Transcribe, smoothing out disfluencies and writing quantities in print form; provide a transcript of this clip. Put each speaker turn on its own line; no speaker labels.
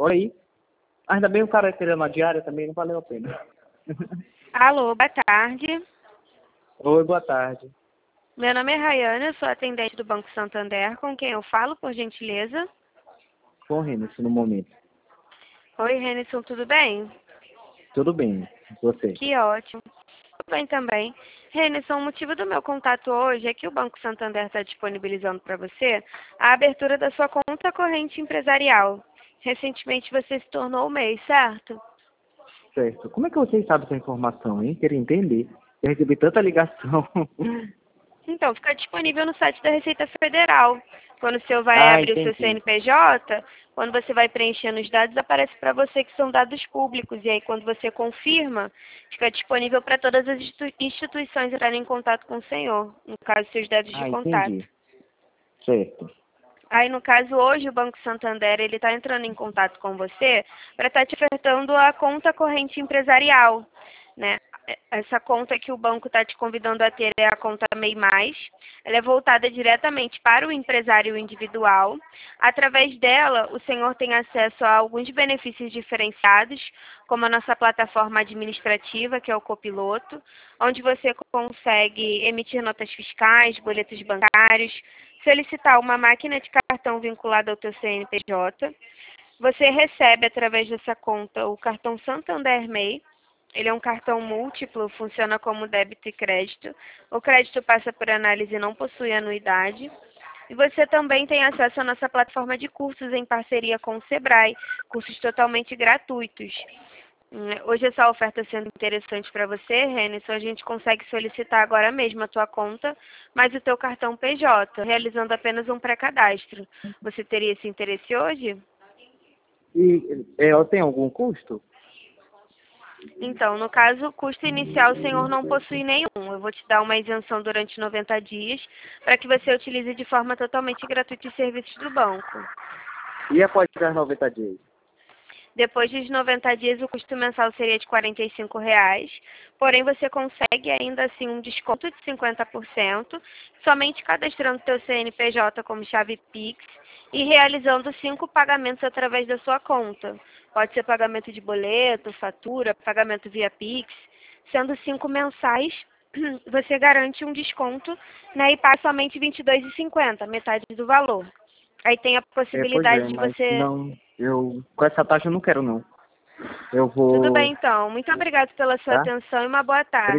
Olha aí. Ainda bem o cara querendo uma diária também, não valeu a pena.
Alô, boa tarde.
Oi, boa tarde.
Meu nome é Rayane, eu sou atendente do Banco Santander, com quem eu falo, por gentileza?
Com o Renison no momento.
Oi, Renison, tudo bem?
Tudo bem, você?
Que ótimo. Tudo bem também. Renison, o motivo do meu contato hoje é que o Banco Santander está disponibilizando para você a abertura da sua conta corrente empresarial. Recentemente você se tornou o MEI, certo?
Certo. Como é que vocês sabem essa informação, hein? Queria entender. Eu recebi tanta ligação.
Então, fica disponível no site da Receita Federal. Quando o seu vai
Ah,
abrir o seu
entendi.
CNPJ, quando você vai preenchendo os dados, aparece para você que são dados públicos. E aí, quando você confirma, fica disponível para todas as instituições entrarem em contato com o senhor, no caso, seus dados de
Ah,
contato.
entendi. Certo.
Aí, no caso, hoje o Banco Santander ele está entrando em contato com você para estar te ofertando a conta corrente empresarial, né? Essa conta que o banco está te convidando a ter é a conta MEI+. Ela é voltada diretamente para o empresário individual. Através dela, o senhor tem acesso a alguns benefícios diferenciados, como a nossa plataforma administrativa, que é o Copiloto, onde você consegue emitir notas fiscais, boletos bancários, solicitar uma máquina de cartão vinculada ao teu CNPJ. Você recebe, através dessa conta, o cartão Santander MEI. Ele é um cartão múltiplo, funciona como débito e crédito. O crédito passa por análise e não possui anuidade. E você também tem acesso à nossa plataforma de cursos em parceria com o Sebrae, cursos totalmente gratuitos. Hoje essa oferta sendo interessante para você, Renison, a gente consegue solicitar agora mesmo a tua conta, mais o teu cartão PJ, realizando apenas um pré-cadastro. Você teria esse interesse hoje?
E tem algum custo?
Então, no caso, o custo inicial o senhor não possui nenhum. Eu vou te dar uma isenção durante 90 dias para que você utilize de forma totalmente gratuita os serviços do banco.
E após as 90 dias?
Depois dos 90 dias, o custo mensal seria de R$ 45, porém você consegue ainda assim um desconto de 50%, somente cadastrando seu CNPJ como chave Pix e realizando 5 pagamentos através da sua conta. Pode ser pagamento de boleto, fatura, pagamento via Pix, sendo 5 mensais, você garante um desconto, né, e paga somente R$ 22,50, metade do valor. Aí tem a
Pois
possibilidade
é,
de
mas
você...
não, com essa taxa eu não quero não. Eu
Tudo
vou,
bem, então. Muito obrigada pela sua
tá?
atenção e uma boa tarde.